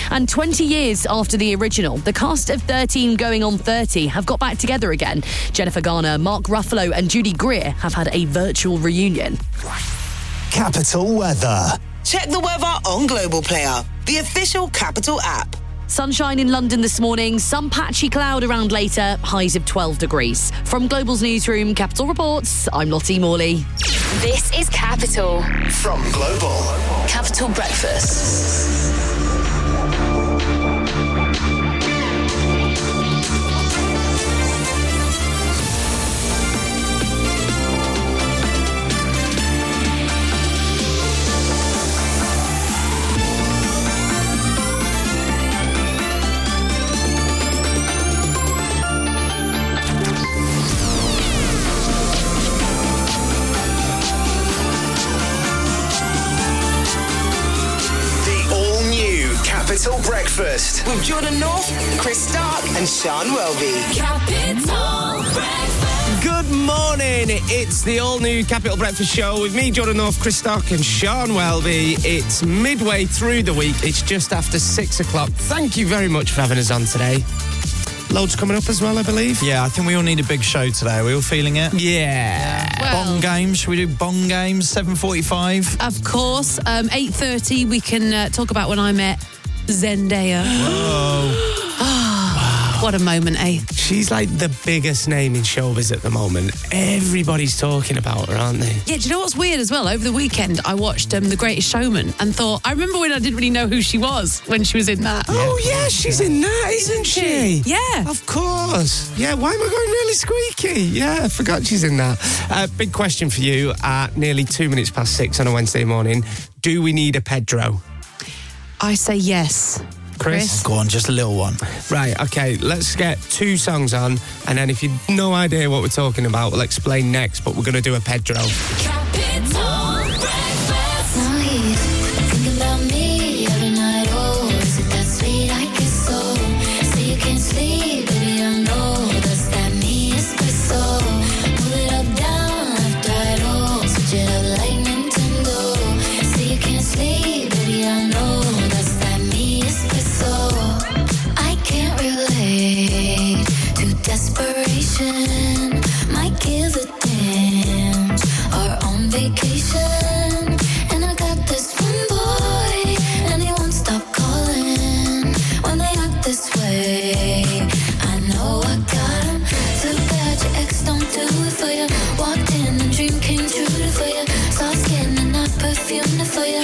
And 20 years after the original, the cast of 13 Going on 30 have got back together again. Jennifer Garner, Mark Ruffalo and Judy Greer have had a virtual reunion. Capital weather. Check the weather on Global Player, the official Capital app. Sunshine in London this morning, some patchy cloud around later, highs of 12 degrees. From Global's newsroom, Capital Reports, I'm Lottie Morley. This is Capital. From Global. Capital Breakfast. Capital Breakfast with Jordan North, Chris Stark and Sean Welby. Capital Breakfast. Good morning. It's the all-new Capital Breakfast Show with me, Jordan North, Chris Stark and Sean Welby. It's midway through the week. It's just after 6 o'clock. Thank you very much for having us on today. Loads coming up as well, I believe. Yeah, I think we all need a big show today. Are we all feeling it? Yeah. Well, Bong games. Should we do bong games? 7:45. Of course. 8:30, we can talk about when I met Zendaya. Whoa. What a moment, eh? She's like the biggest name in showbiz at the moment. Everybody's talking about her, aren't they? Yeah, do you know what's weird as well? Over the weekend, I watched The Greatest Showman and thought, I remember when I didn't really know who she was when she was in that. Oh, yeah, she's in that, isn't she? Yeah. Of course. Yeah, why am I going really squeaky? Yeah, I forgot she's in that. Big question for you at nearly 2 minutes past 6 on a Wednesday morning. Do we need a Pedro? I say yes. Chris? Go on, just a little one. Right, okay, let's get 2 songs on, and then if you've no idea what we're talking about, we'll explain next, but we're going to do a Pedro. Capital Breakfast. Now he's thinking about me every night. Oh, is it that sweet? I guess so. So you can't sleep, baby, I know. That's that me espresso. Move it up, down, left, right, oh. Switch it up like Nintendo. So you can't sleep, baby, I know. That's that me espresso. I can't relate to desperation. Might give a damn. Or on vacation. And I got this one boy, and he won't stop calling when they act this way. I know I got him. Too bad your ex don't do it for you. Walked in, the dream came true for you. Soft skin and not perfume for you.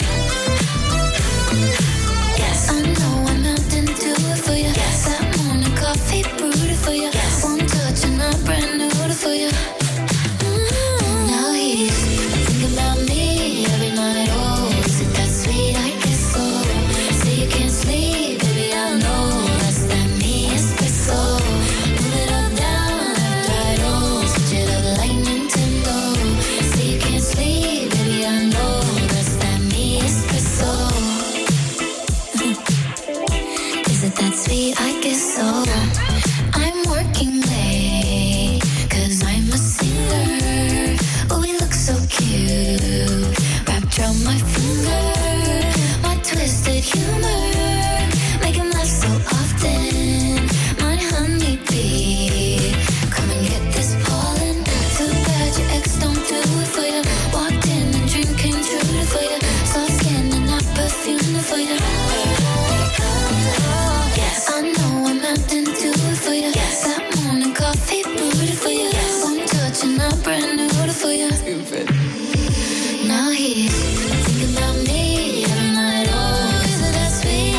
Yes, I know I'm out and do it for you. Yes, that morning coffee brewed it for you. Yes, one touch and I'm brand new for you. Now he's thinking about me every night. Oh, is it that sweet? I guess so. Say you can't sleep, baby, I know. That's that me espresso. Move it up, down, left, right, oh. Switch it up like Nintendo. Say you can't sleep, baby, I know. That's that me espresso. Is it that sweet? I guess so. I'm working late, 'cause I'm a singer. Oh, we look so cute, wrapped around my finger. My twisted humor, make him laugh so often. My honeybee, come and get this pollen. Too bad your ex don't do it for you. Walked in and dream came true for you. Soft skin and not perfume for you. Yes, I know I'm out and do it for you. Yes, that morning coffee brewed it for you. Yes, one touch and I'm brand new for you. Stupid. Now he's thinking about me every night. Oh, is it that sweet?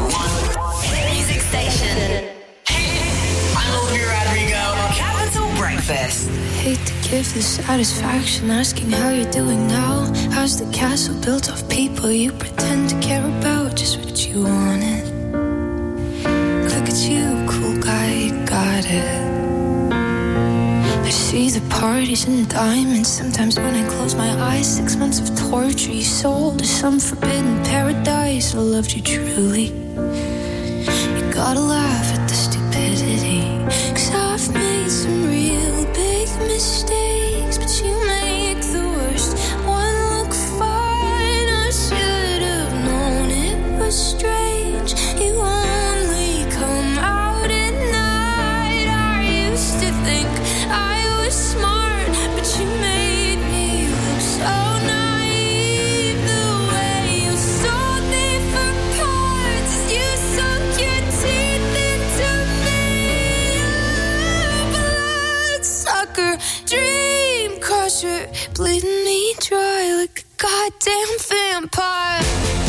Hit music station. I'm Olivia Rodrigo. Capital Breakfast. Hate to give the satisfaction asking how you're doing now. How's the castle built of people you pretend to care about? Just what you wanted. Look at you, cool guy, you got it. I see the parties and diamonds. Sometimes when I close my eyes, 6 months of torture you sold to some forbidden paradise. I loved you truly. You gotta laugh at the stupidity, 'cause I've made some real big mistakes, but you make the worst one look fine. I should have known it was strange. You only come out at night. I used to think I was smart, but you made me look so naive. The way you sold me for parts, you sunk your teeth into me. Bloodsucker, dream crusher, bleeding me dry like a goddamn vampire.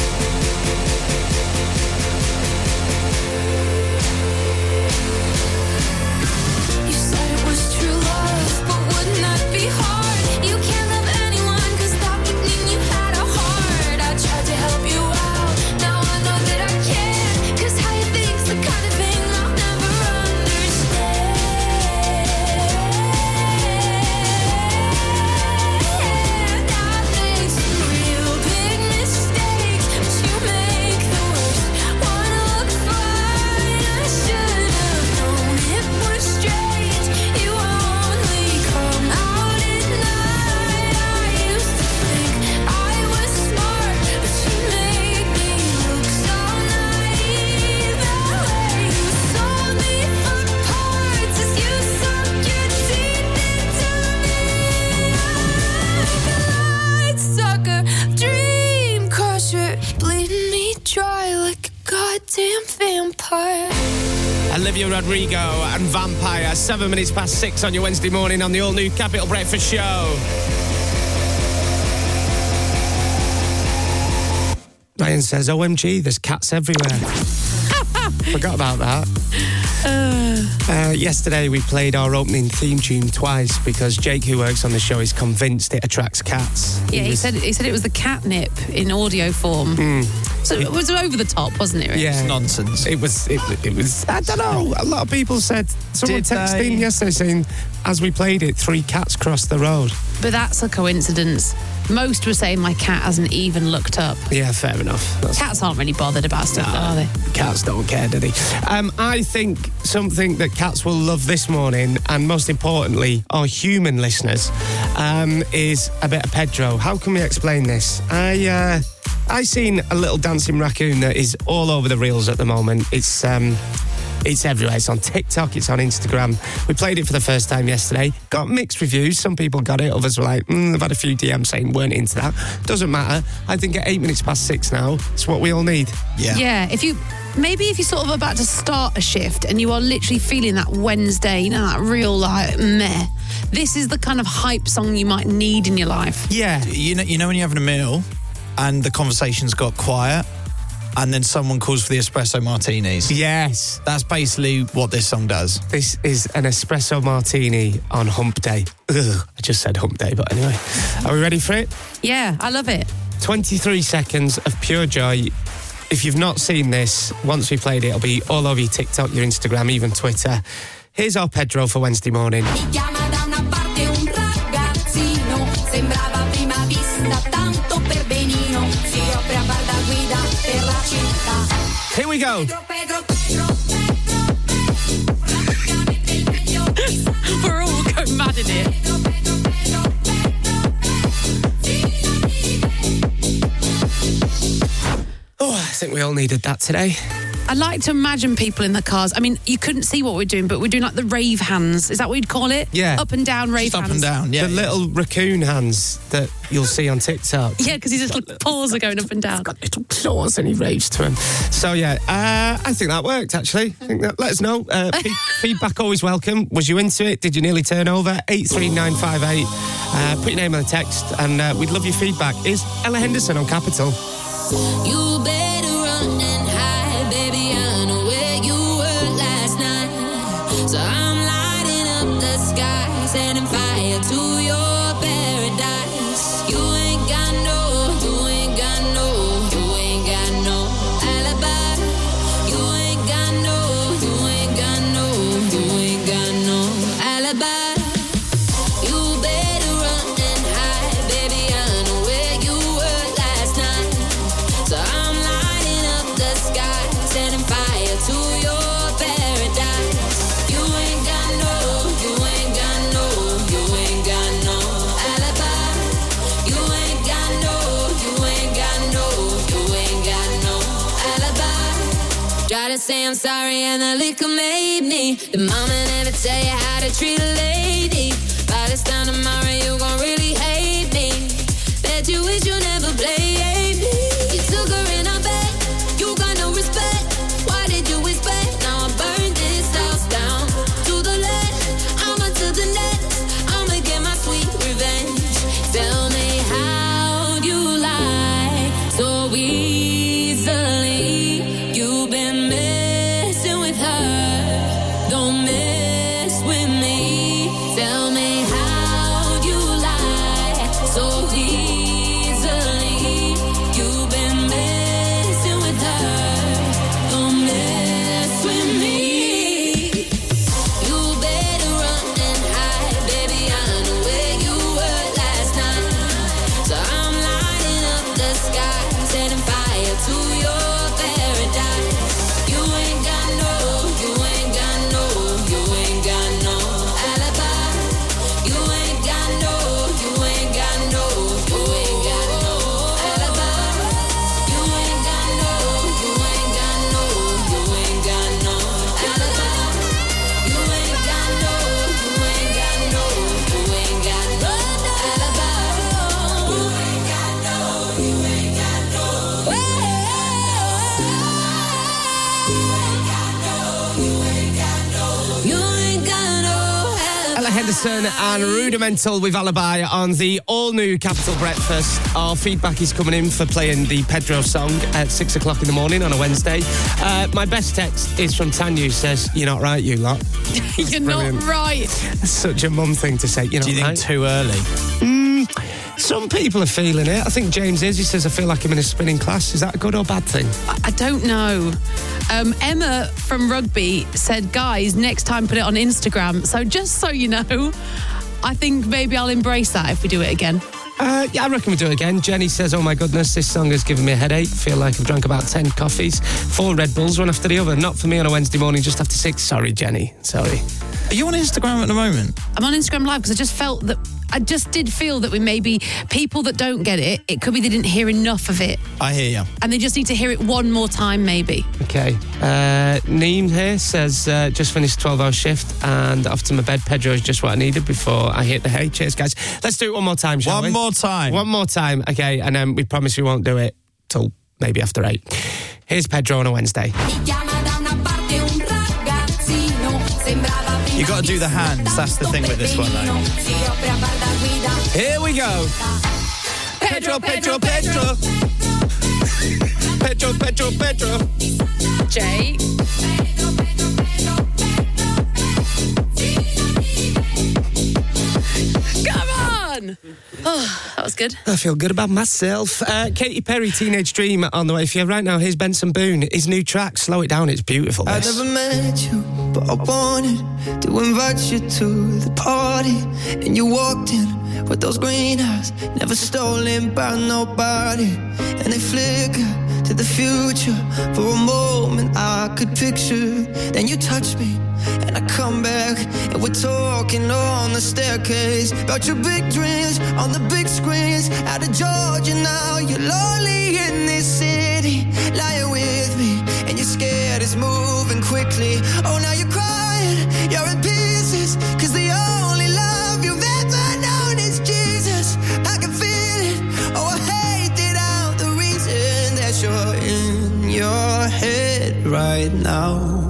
You said it was true love, but wouldn't that be hard? You can't love anyone, 'cause that would mean you had a heart. I tried to help you out, now I know that I can't, 'cause how you think's the kind of thing I'll never understand. I made some real big mistakes, but you make the worst one look fine. I should have known it was strange. You only come out at night. I used to think I was smart, but you made me look so naive. The way you sold me for parts as you sunk your teeth into me. Bloodsucker, dream crusher, bleeding me dry like a goddamn vampire. Olivia Rodrigo and Vampire, 7 minutes past 6 on your Wednesday morning on the all-new Capital Breakfast Show. Ryan says, OMG, there's cats everywhere. Forgot about that. Yesterday we played our opening theme tune twice because Jake, who works on the show, is convinced it attracts cats. Yeah, he said it was the catnip in audio form. So it was over the top, wasn't it, Rich? Yeah, It's nonsense. It was. I don't know. A lot of people said. Someone Did texted they? in yesterday saying, as we played it, 3 cats crossed the road. But that's a coincidence. Most were saying my cat hasn't even looked up. Yeah, fair enough. Cats aren't really bothered about stuff, are they? Cats don't care, do they? I think something that cats will love this morning, and most importantly, our human listeners, is a bit of Pedro. How can we explain this? I seen a little dancing raccoon that is all over the reels at the moment. It's everywhere. It's on TikTok. It's on Instagram. We played it for the first time yesterday. Got mixed reviews. Some people got it. Others were like, I've had a few DMs saying weren't into that. Doesn't matter. I think at 8 minutes past 6 now, it's what we all need. Yeah, if you're sort of about to start a shift and you are literally feeling that Wednesday, that real meh, this is the kind of hype song you might need in your life. Yeah. You know when you're having a meal and the conversation's got quiet and then someone calls for the espresso martinis? Yes. That's basically what this song does. This is an espresso martini on hump day. Ugh, I just said hump day, but anyway. Are we ready for it? Yeah, I love it. 23 seconds of pure joy. If you've not seen this, once we played it, it'll be all over your TikTok, your Instagram, even Twitter. Here's our Pedro for Wednesday morning. Mi chiama da una parte un ragazzino, sembrava a prima vista tanto per benino, si offre a far da guida per la città. Here we go. We're all going mad in it. Oh, I think we all needed that today. I like to imagine people in the cars. I mean, you couldn't see what we're doing, but we're doing like the rave hands. Is that what you'd call it? Yeah. Up and down rave Just hands. up and down, yeah. The little raccoon hands that you'll see on TikTok. Yeah, because his little paws are going up and down. Got little claws and he raves to him. So yeah, I think that worked actually. Let us know. Feedback always welcome. Was you into it? Did you nearly turn over? 83958. Put your name on the text and we'd love your feedback. Is Ella Henderson on Capital? You better run and hide, baby. Gotta say I'm sorry and the liquor made me. The mama never tell you how to treat a lady. By this time tomorrow you gon' really hate me. Bet you wish you never played me. You took her in her bed, you got no respect. Why did you expect? Now I burned this house down to the left. I'ma to the next. I'ma get my sweet revenge. Tell me how you lie so easily. You've been messing with her. Don't mess with me. Tell me how you lie so easily. You've been messing with her. Don't mess with me. You better run and hide, baby. I know where you were last night. So I'm lighting up the sky, setting fire to your paradise. You ain't got no, you ain't got no, you ain't got no alibi. You ain't got no, you ain't got no, you ain't got no alibi. You ain't got no, you ain't got no, you ain't got no alibi. You ain't got no, you ain't got no, you ain't got no alibi. You ain't got no, you ain't got no. You ain't got no alibi. Ella Henderson and Rudimental with Alibi on the all-new Capital Breakfast. Our feedback is coming in for playing the Pedro song at 6 o'clock in the morning on a Wednesday. My best text is from Tanya, who says, "You're not right, you lot." You're brilliant. not right. That's such a mum thing to say. You're Do not you think right. too early? Some people are feeling it. I think James is. He says, "I feel like I'm in a spinning class." Is that a good or bad thing? I don't know. Emma from Rugby said, guys, next time put it on Instagram. So just so you know, I think maybe I'll embrace that if we do it again. Yeah, I reckon we do it again. Jenny says, "Oh my goodness, this song has given me a headache. Feel like I've drunk about 10 coffees, 4 Red Bulls, one after the other. Not for me on a Wednesday morning, just after 6. Sorry, Jenny. Sorry." Are you on Instagram at the moment? I'm on Instagram Live because I just did feel that we maybe, people that don't get it, it could be they didn't hear enough of it I hear you. and they just need to hear it one more time maybe. Okay. Neem here says, just finished 12-hour shift and off to my bed. Pedro is just what I needed before I hit the hay. Cheers, guys. Let's do it one more time, shall we? One more time. One more time, okay, and then we promise we won't do it till maybe after 8. Here's Pedro on a Wednesday. You got to do the hands. That's the thing with this one, though. Here we go. Pedro, Pedro, Pedro. Pedro, Pedro, Pedro. Jay. Come on! Oh, that was good. I feel good about myself. Katy Perry, Teenage Dream on the way for you. Right now, here's Benson Boone. His new track, Slow It Down. It's beautiful, I this. never met you, but I wanted to invite you to the party. And you walked in with those green eyes, never stolen by nobody. And they flicker to the future. For a moment I could picture. Then you touch me and I come back, and we're talking on the staircase about your big dreams on the big screens. Out of Georgia now, you're lonely in this city, lying with me, and you're scared it's moving quickly. Oh, now you're crying, you're in pieces, 'cause the only love you've ever known is Jesus. I can feel it, oh, I hate it out, the reason that you're in your head right now,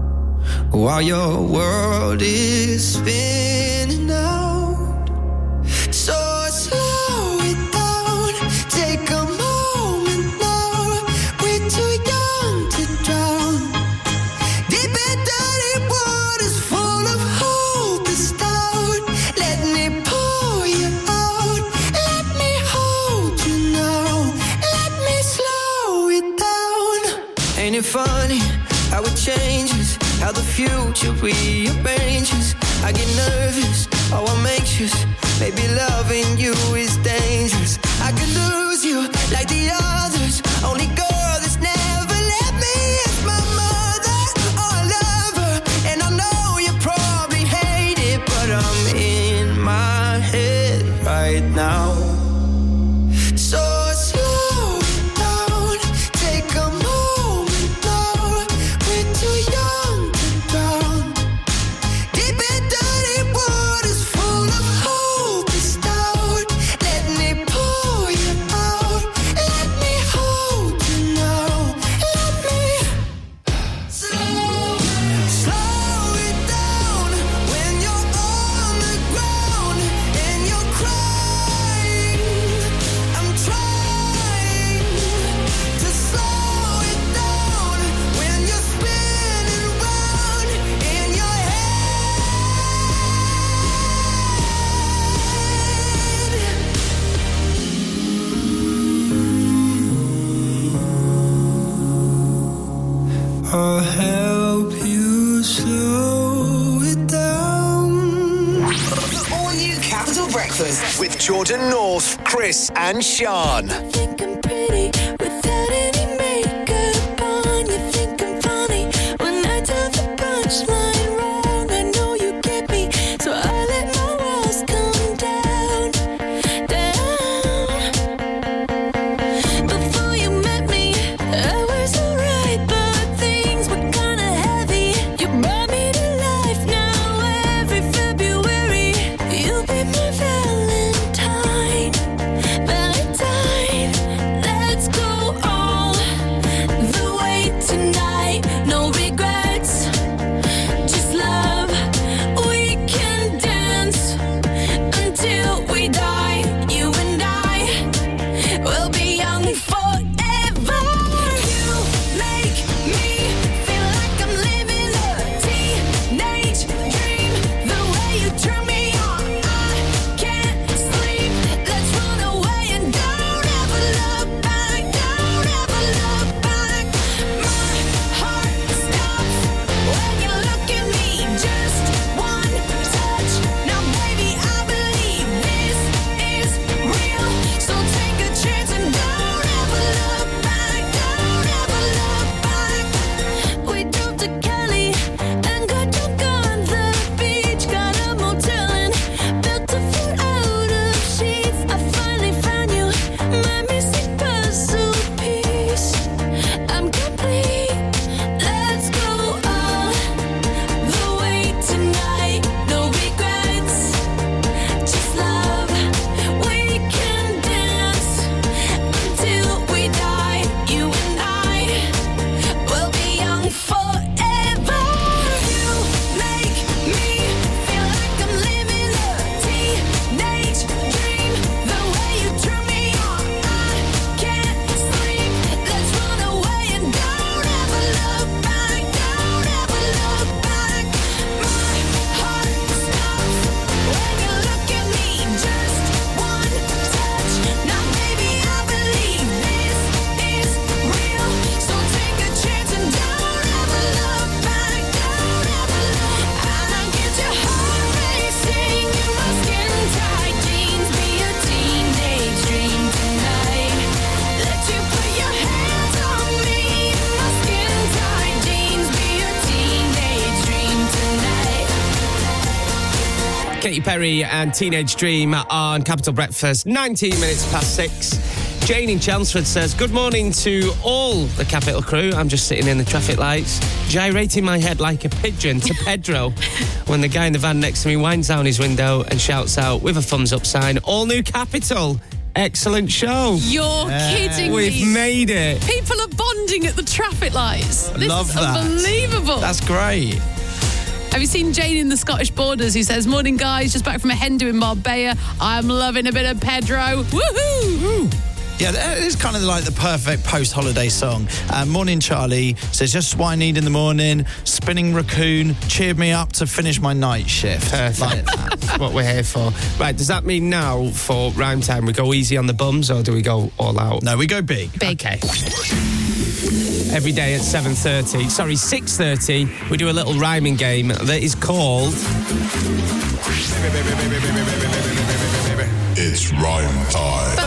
while your world is spinning out. So slow it down, take a moment now. We're too young to drown. Deep and dirty waters full of hope is down. Let me pull you out. Let me hold you now. Let me slow it down. Ain't it funny how it changes? How the future rearranges. I get nervous, oh I'm anxious. Maybe loving you is dangerous. I could lose you like the others. Only girl that's never let me is my mother. Oh, I love her, and I know you probably hate it, but I'm in my head right now. So slow it down, take a moment now. I'll help you slow it down. The all-new Capital Breakfast. With Jordan North, Chris and Sean. Think I'm pretty without any makeup on. You think I'm funny when I tell the punchline wrong. I know you get me, so I let my walls come down, down. Before you met me, I was alright, but things were kinda heavy. You brought me to life now. Every February, you'll be my Valentine. Valentine, let's go all the way tonight. No regrets, just love. We can dance until we die. You and I will be young forever. You make me feel like I'm living a teenage dream. The way you turn me on, I can't sleep. Let's run away and don't ever look back. Don't ever look back. My heart stops when you look at me. Just one touch. Now, baby, I believe this is real. So take a chance and don't ever look back. Don't ever look back. We drove to Cali and got drunk on the beach. Got a motel and built a fort out of sheets. I finally found you, my missing puzzle piece. I'm complete. Let's go all the way tonight. No regrets, just love. We can dance until we die. You and I will be young forever. You make me feel like I'm living a teenage dream. The way you turn me on, I can't sleep. Let's run away and don't ever look back. Don't ever look back. My heart stops when you look at me. Just one touch. Now, baby, I believe this is real. So take a chance and don't ever look back. Don't ever look. I get your heart racing in my skin-tight jeans. Be a teenage dream tonight. Let you put your hands on me in my skin-tight jeans. Be a teenage dream tonight. Katy Perry and Teenage Dream on Capital Breakfast, 19 minutes past 6. Jane in Chelmsford says, good morning to all the Capital crew. I'm just sitting in the traffic lights, gyrating my head like a pigeon to Pedro when the guy in the van next to me winds down his window and shouts out with a thumbs up sign, all new Capital. Excellent show. You're kidding We've me. made it. People are bonding at the traffic lights. This Love is that. unbelievable. That's great. Have you seen Jane in the Scottish Borders who says, morning guys, just back from a hen do in Marbella. I'm loving a bit of Pedro. Woohoo! Yeah, that is kind of like the perfect post-holiday song. Morning Charlie says, just what I need in the morning. Spinning Raccoon cheered me up to finish my night shift. Perfect. Like that. That's what we're here for. Right, does that mean now for rhyme time we go easy on the bums or do we go all out? No, we go big. Big. Okay. Every day at 6:30, we do a little rhyming game that is called... It's rhyme time.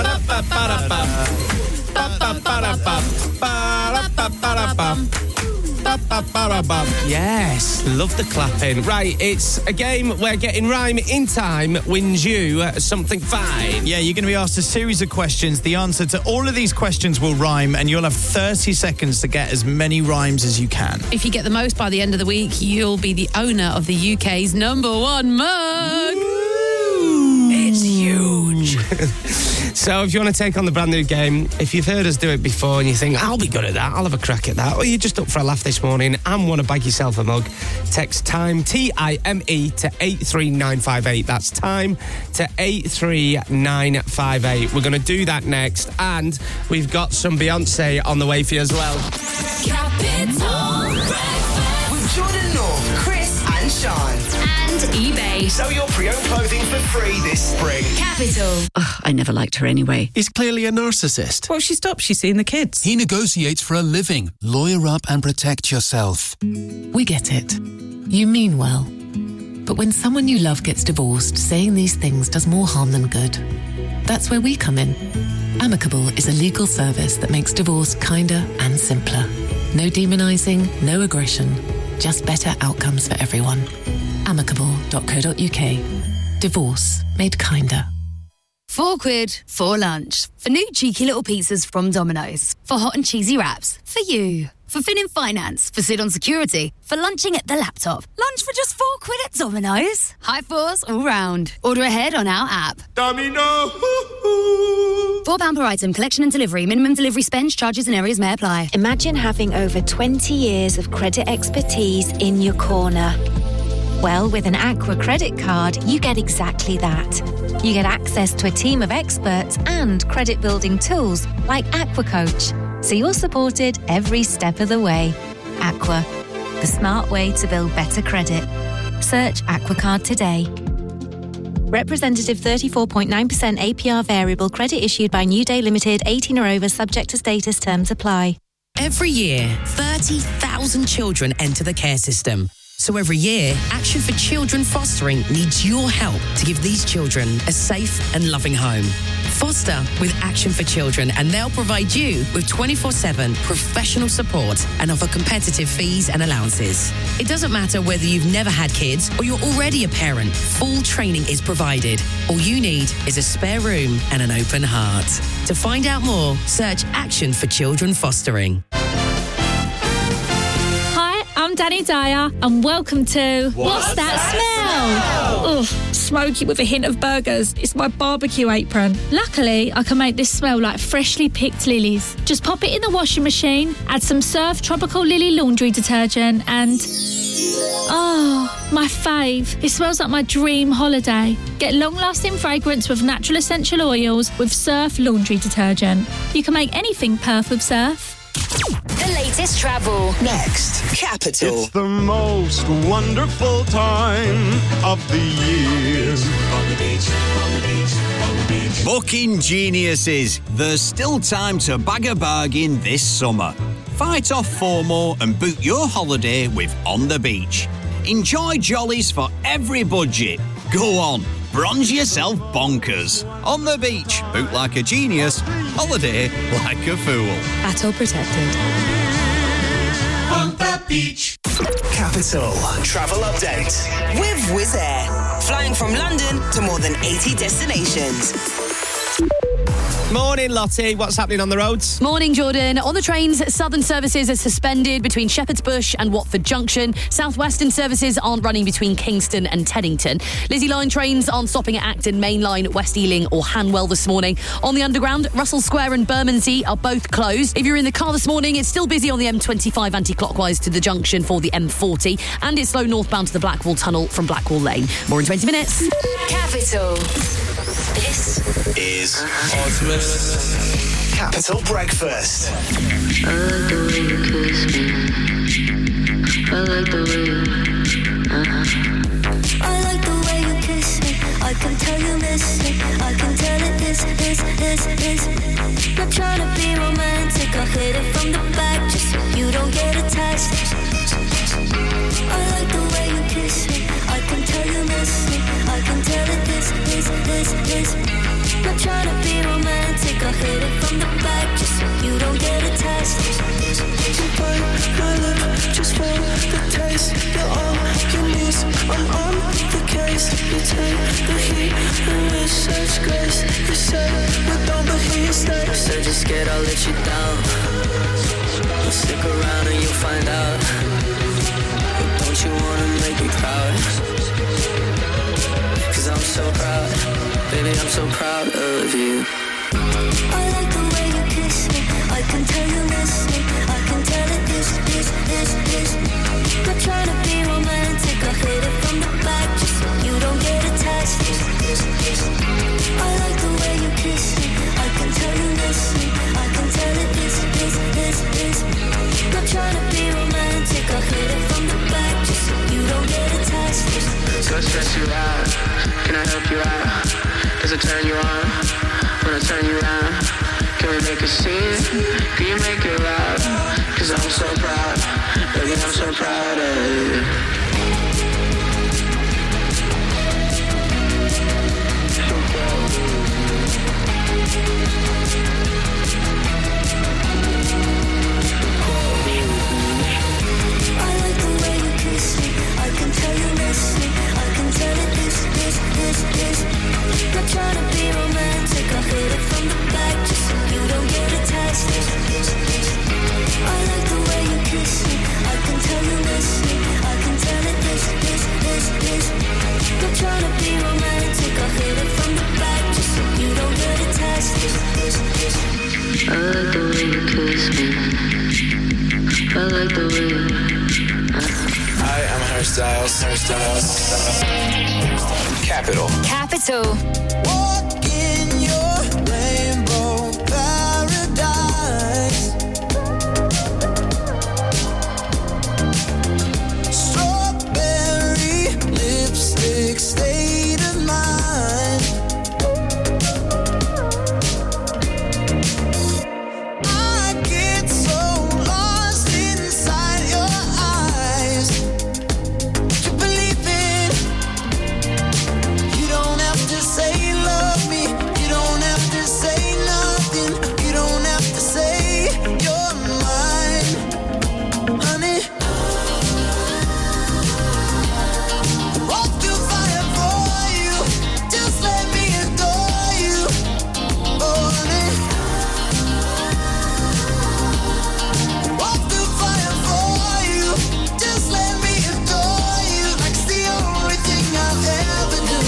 Yes, love the clapping. Right, it's a game where getting rhyme in time wins you something fine. Yeah, you're going to be asked a series of questions. The answer to all of these questions will rhyme, and you'll have 30 seconds to get as many rhymes as you can. If you get the most by the end of the week, you'll be the owner of the UK's #1 mug. It's huge. So if you want to take on the brand new game, if you've heard us do it before and you think, I'll be good at that, I'll have a crack at that, or you're just up for a laugh this morning and want to bag yourself a mug, text TIME, T-I-M-E, to 83958. That's TIME to 83958. We're going to do that next, and we've got some Beyonce on the way for you as well. Capital Breakfast with Jordan North, Chris and Sean. And and eBay. Sell your pre-owned clothing for free this spring. Capital. I never liked her anyway. He's clearly a narcissist. Well, she stopped. She's seeing the kids. He negotiates for a living. Lawyer up and protect yourself. We get it. You mean well. But when someone you love gets divorced, saying these things does more harm than good. That's where we come in. Amicable is a legal service that makes divorce kinder and simpler. No demonising, no aggression, just better outcomes for everyone. Amicable.co.uk. Divorce made kinder. £4 for lunch. For new cheeky little pizzas from Domino's. For hot and cheesy wraps. For you. For Finning Finance. For Sit on Security. For lunching at the laptop. Lunch for just £4 at Domino's. High fours all round. Order ahead on our app. Domino! £4 per item. Collection and delivery. Minimum delivery spend, charges and areas may apply. Imagine having over 20 years of credit expertise in your corner. Well, with an Aqua credit card, you get exactly that. You get access to a team of experts and credit-building tools like Aqua Coach, so you're supported every step of the way. Aqua, the smart way to build better credit. Search Aqua Card today. Representative 34.9% APR variable credit issued by New Day Limited, 18 or over, subject to status, terms apply. Every year, 30,000 children enter the care system. So every year, Action for Children Fostering needs your help to give these children a safe and loving home. Foster with Action for Children and they'll provide you with 24/7 professional support and offer competitive fees and allowances. It doesn't matter whether you've never had kids or you're already a parent, full training is provided. All you need is a spare room and an open heart. To find out more, search Action for Children Fostering. I'm Danny Dyer and welcome to What's That Smell? Ugh, smoky with a hint of burgers. It's my barbecue apron. Luckily, I can make this smell like freshly picked lilies. Just pop it in the washing machine, add some Surf Tropical Lily laundry detergent and... oh, my fave. It smells like my dream holiday. Get long-lasting fragrance with natural essential oils with Surf laundry detergent. You can make anything perf with Surf. The latest travel. Next, Capital. It's the most wonderful time of the year. On the beach, on the beach, on the beach. Booking geniuses. There's still time to bag a bargain this summer. Fight off FOMO and book your holiday with On the Beach. Enjoy jollies for every budget. Go on, bronze yourself bonkers. On the beach, book like a genius, holiday like a fool. At all protected. On the beach. Capital Travel Update. With Wizz Air. Flying from London to more than 80 destinations. Morning, Lottie. What's happening on the roads? Morning, Jordan. On the trains, Southern services are suspended between Shepherd's Bush and Watford Junction. Southwestern services aren't running between Kingston and Teddington. Lizzie Line trains aren't stopping at Acton, Main Line, West Ealing or Hanwell this morning. On the Underground, Russell Square and Bermondsey are both closed. If you're in the car this morning, it's still busy on the M25 anti-clockwise to the junction for the M40 and it's slow northbound to the Blackwall Tunnel from Blackwall Lane. More in 20 minutes. Capital. This is Ultimate Capital Breakfast. I like the way you kiss me. I like the way you I like the way you kiss me. I can tell you miss me. I can tell it is. Not trying to be romantic. I hit it from the back just so you don't get attached. I like the way you kiss me. I can tell you miss me. I can tell it is. Not trying to be romantic. I hit it from the back just so you don't get attached. You bite my lip just for the taste. You're all you need. I'm on the case. You take the heat and with such grace. You say you don't, but here you stay. You said you're scared I'll let you down. Well, stick around and you'll find out. But don't you wanna make me proud? Cause I'm so proud. Baby, I'm so proud of you. I like the way you kiss me. I can tell you miss me. I can tell it is. Not trying to be romantic. I hit it from the back just so you don't get attached. I like the way you kiss me. I can tell you miss me. I can tell it is. Not trying to be romantic. I hit it from the back just so you don't get attached. Cause ask you out? Can I help you out? Does it turn you on? When I turn you around, can we make a scene? Can you make it loud? Cause I'm so proud, baby, I'm so proud of you. I like the way you kiss me. I can tell you miss me. I can tell it this. Not trying to be romantic. I hit it from the back just so you don't get attached. I like the way you kiss me. I can tell you miss me. I can tell it this. Not trying to be romantic. I hit it from the back just so you don't get attached. I like the way you kiss me. I like the way you... Hi, I'm Hairstyles. Capital. Walk in your rainbow paradise. Strawberry lipstick state of mind. I get so lost inside your eyes. To believe it. You don't have to say you love me. You don't have to say nothing. You don't have to say you're mine, honey. Walk through fire for you. Just let me adore you, oh honey. Walk through fire for you. Just let me adore you. Like it's the only thing I'll ever do.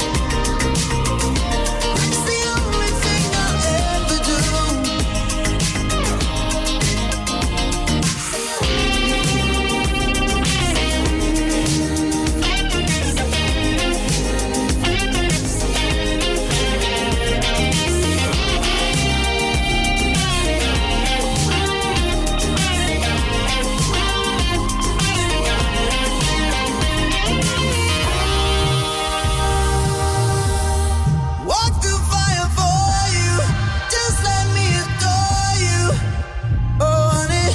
It's the only thing I'll ever do. Walk through fire for you. Just let me adore you, oh honey.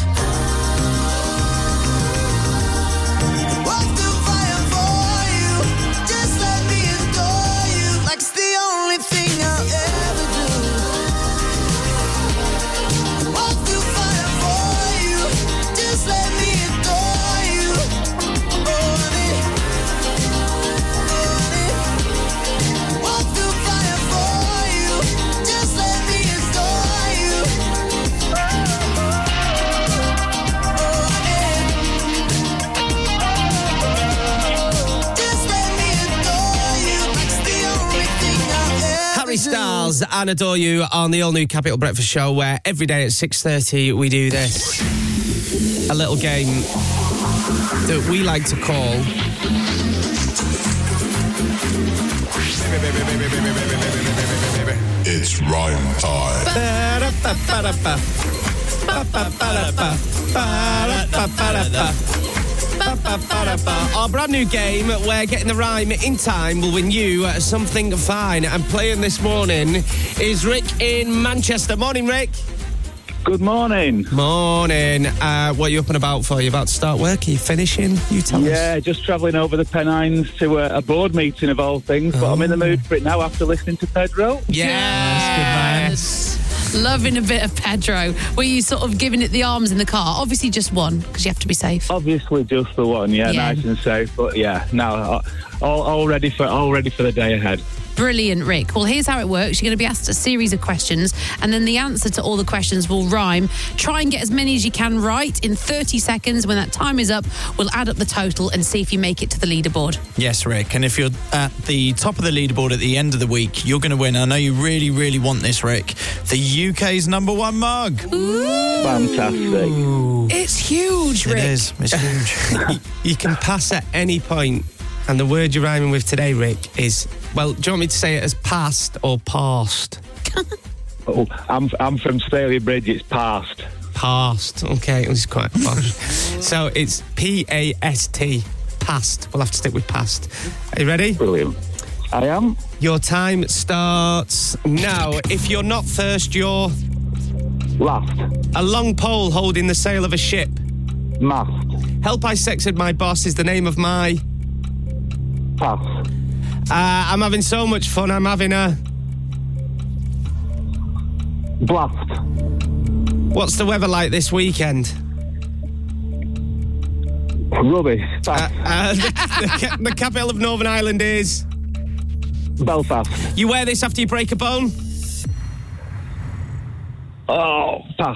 Walk through fire for you. Just let me adore you. Like it's the only thing I'll ever do. Walk through fire for you. Just let me adore you, oh honey. Walk through fire for you. Just let me adore you, oh honey. Just let me adore you. Like it's the only thing I'll ever Harry do. Styles and Adore You on the all-new Capital Breakfast Show, where every day at 6:30 we do this. A little game that we like to call... It's rhyme time. Our brand new game where getting the rhyme in time will win you something fine. And playing this morning is Rick in Manchester. Morning, Rick. Good morning. Morning. What are you up and about for? You about to start work? Are you finishing? You tell us. Yeah, just travelling over the Pennines to a board meeting of all things, but I'm in the mood for it now after listening to Pedro. Yes. Loving a bit of Pedro. Were you sort of giving it the arms in the car? Obviously just one, because you have to be safe. Obviously just the one, yeah, nice and safe. But yeah, now all ready for the day ahead. Brilliant, Rick. Well, here's how it works. You're going to be asked a series of questions, and then the answer to all the questions will rhyme. Try and get as many as you can right in 30 seconds. When that time is up, we'll add up the total and see if you make it to the leaderboard. Yes, Rick. And if you're at the top of the leaderboard at the end of the week, you're going to win. I know you really, really want this, Rick. The UK's #1 mug. Fantastic. It's huge, Rick. It is. It's huge. You can pass at any point. And the word you're rhyming with today, Rick, is, well, do you want me to say it as past or past? Oh, I'm from Staley Bridge, it's past. Past, okay, it was quite posh. So it's P-A-S-T. past. We'll have to stick with past. Are you ready? Brilliant. I am. Your time starts now. If you're not first, you're... Last. A long pole holding the sail of a ship. Mast. Help I sexed my boss is the name of my... Pass. I'm having so much fun. I'm having a... Blast. What's the weather like this weekend? Rubbish. The capital of Northern Ireland is... Belfast. You wear this after you break a bone? Oh, pass.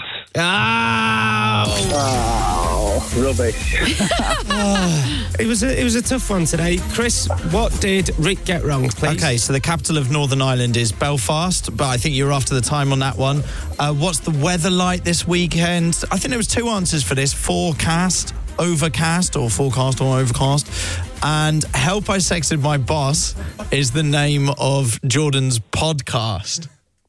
Oh, rubbish. It was a tough one today. Chris, what did Rick get wrong, please? Okay, so the capital of Northern Ireland is Belfast, but I think you're after the time on that one. What's the weather like this weekend? I think there was two answers for this. Forecast, overcast, or forecast or overcast. And Help I Sexted My Boss is the name of Jordan's podcast.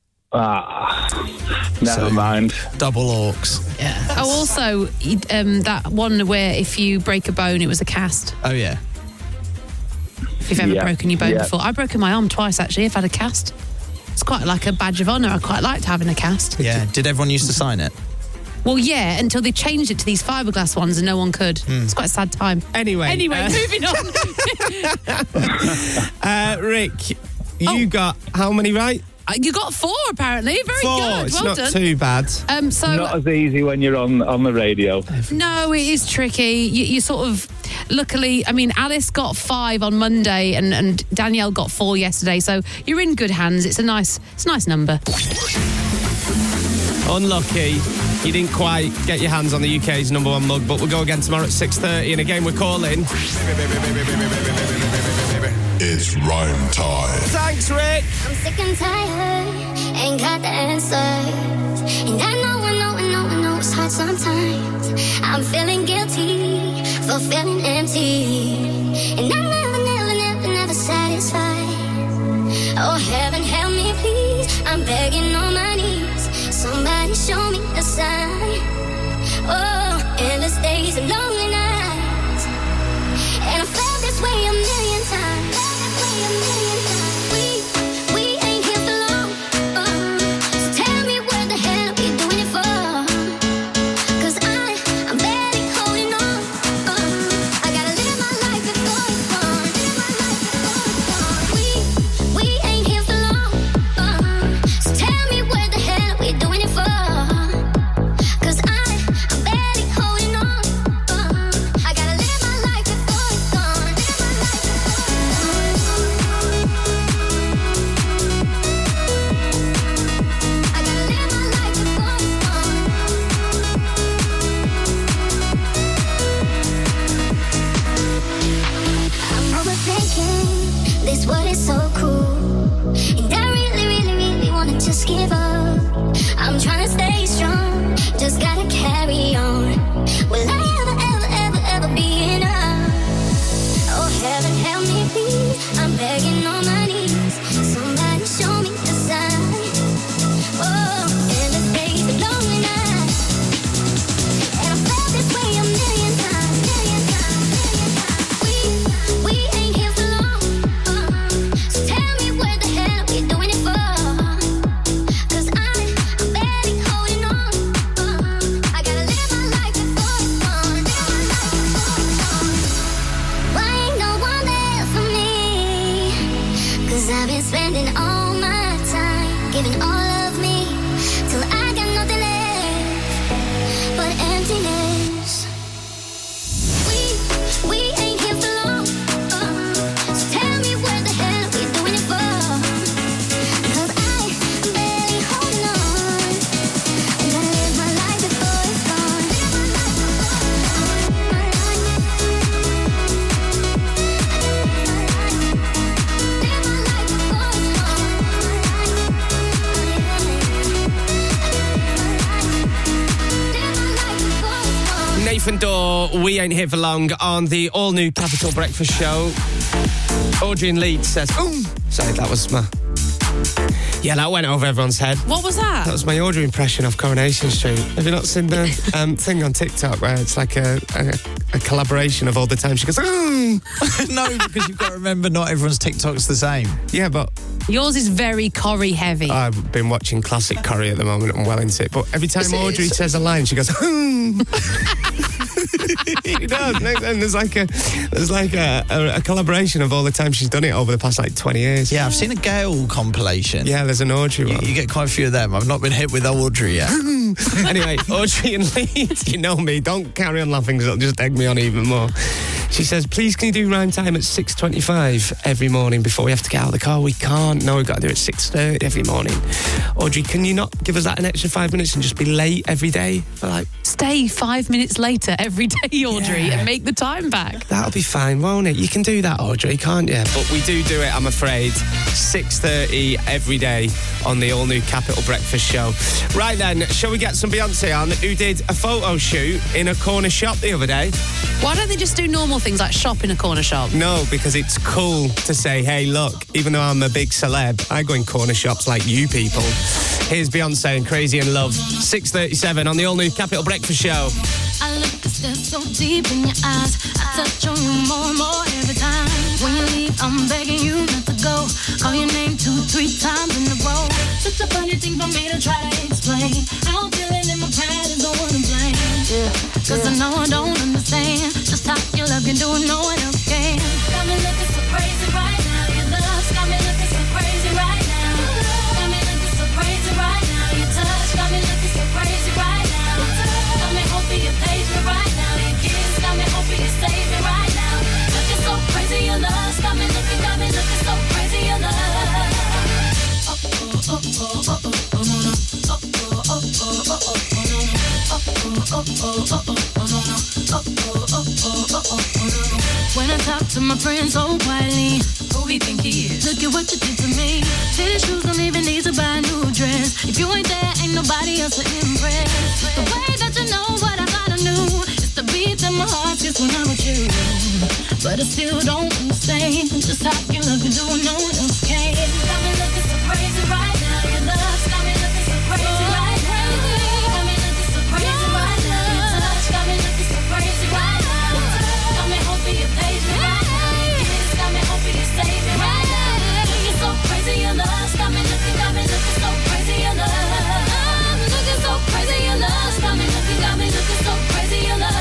Never mind. Double orcs. Yeah. Oh, also, that one where if you break a bone, it was a cast. Oh, yeah. If you've ever broken your bone before. I've broken my arm twice, actually. I've had a cast. It's quite like a badge of honour. I quite liked having a cast. Yeah. Did everyone used to sign it? Well, yeah, until they changed it to these fiberglass ones and no one could. It's quite a sad time. Anyway, moving on. Rick, you got how many right? You got 4, apparently. Very 4. good. It's well not done. too bad. Not as easy when you're on the radio. No, it is tricky. You sort of... Luckily, I mean, Alice got 5 on Monday and Danielle got 4 yesterday, so you're in good hands. It's a nice number. Unlucky. You didn't quite get your hands on the UK's number 1 mug, but we'll go again tomorrow at 6:30. And again, we're calling... It's rhyme time. Thanks, Rick. I'm sick and tired, ain't got the answers. And I know it's hard sometimes. I'm feeling guilty for feeling empty. And I'm never satisfied. Oh, heaven help me, please. I'm begging on my knees. Somebody show me a sign. Oh, endless days and lonely nights. And I felt this way a million times. We ain't here for long. So tell me what the hell are you doing it for? 'Cause I'm barely holding on. I gotta live my life before it's gone. We ain't here for long. So tell me what the hell are we doing it for? 'Cause I'm barely holding on. I gotta live my life before it's gone. I'm overthinking this world is so cruel. And I really wanna just give up. I'm trying to stay strong, just gotta carry on. Will I ever be enough? Oh, heaven help me, please. I'm begging on my knees. Somebody show me a sign. Oh, endless days and lonely nights. And I felt this way a million times. We ain't here for long. So tell me what the hell are we doing it for? 'Cause I'm barely holding on. I gotta live my life before it's gone. Why ain't no one there for me? 'Cause I've been spending all my time giving all of me till I got nothing left but emptiness. We ain't here for long. So tell me what the hell are we doing it for? 'Cause I'm barely holding on. I gotta live my life before it's gone. Nathan Dorr, We Ain't Here For Long on the all-new Capital Breakfast Show. Audrey in Leeds says, sorry, that was my Yeah, that went over everyone's head. What was that? That was my Audrey impression of Coronation Street. Have you not seen the thing on TikTok where it's like a collaboration of all the time she goes, No, because you've got to remember not everyone's TikTok's the same. Yeah, but yours is very Corrie heavy. I've been watching classic Corrie at the moment. I'm well into it. But every time Audrey says a line, she goes, He does. And there's like a collaboration of all the time she's done it over the past 20 years. Yeah, I've seen a Gail compilation. Yeah, there's an Audrey one. You get quite a few of them. I've not been hit with Audrey yet. Anyway, Audrey and Leeds, you know me. Don't carry on laughing because it'll just egg me on even more. She says, please can you do rhyme time at 6:25 every morning before we have to get out of the car? We can't. No, we've got to do it at 6:30 every morning. Audrey, can you not give us that an extra 5 minutes and just be late every day? Stay 5 minutes later every day, Audrey, and make the time back. That'll be fine, won't it? You can do that, Audrey, can't you? But we do it, I'm afraid. 6:30 every day on the all-new Capital Breakfast Show. Right then, shall we get some Beyonce on, who did a photo shoot in a corner shop the other day? Why don't they just do normal things like shop in a corner shop? No, because it's cool to say, hey, look, even though I'm a big celeb, I go in corner shops like you people. Here's Beyonce and Crazy in Love. 6:37 on the all-new Capital Breakfast Show. I look a step so deep in your eyes. I touch on you more and more every time. When you leave, I'm begging you not to go. Call your name 2-3 times in a row. Such a funny thing for me to try to explain. How I'm feeling in my pride is the one to blame. Yeah. Cause I know I don't understand just how your love can do it, no one else can. Got me looking so crazy right now. Your love's got me looking so crazy right now. Got me looking so crazy right now. Your touch got me looking so crazy right now. Got me hoping you page me right now. Your kiss got me hoping you save me right now. Looking so crazy, your love's got me looking so crazy, your love. When I talk to my friends so quietly, who he think he is? Look at what you did to me. Tennis shoes don't even need to buy a new dress. If you ain't there, ain't nobody else to impress. It's the way that you know what I thought I knew. It's the beat that my heart gets when I'm with you. But I still don't understand just how you look and do it, no one else can. Got me looking so crazy right now. Your love's got me looking so crazy right now. Got me looking so crazy right now. Your touch got me looking so crazy right now. Got me hoping you page me right now. Your kiss got me hoping you save me right now. Looking so crazy, your love's got me looking so crazy, your love. I'm looking so crazy, your love's got me looking so crazy, your love.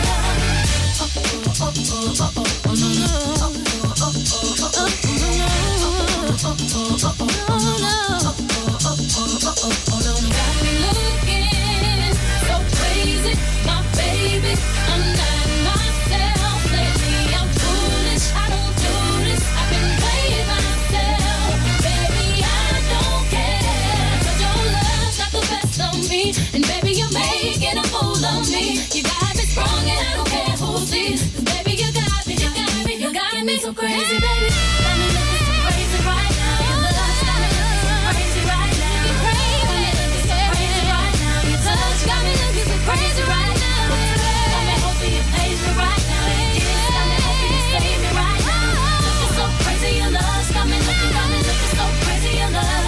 And baby, you're making a fool of me. You got me strong and I don't care who sees. 'Cause baby, you got me so crazy, baby. Got me looking so crazy right now. Your love's got me looking so crazy right now. You're crazy, got me looking so crazy right now. Your touch got me looking so crazy right now. Got me hoping you page me right now. Your kiss got me hoping you save me right now. Looking so crazy, your love's got me looking so crazy, your love.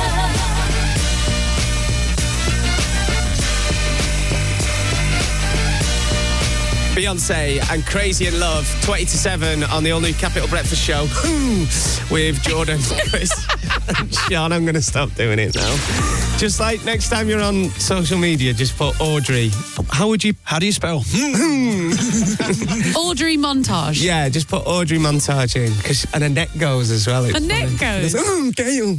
Beyonce and Crazy in Love, 20-7 on the all-new Capital Breakfast Show with Jordan, Chris and Sean. I'm going to stop doing it now. Just like next time you're on social media, just put Audrey. How do you spell? Audrey Montage. Yeah, just put Audrey Montage in. And a neck goes as well. A neck goes? Gail.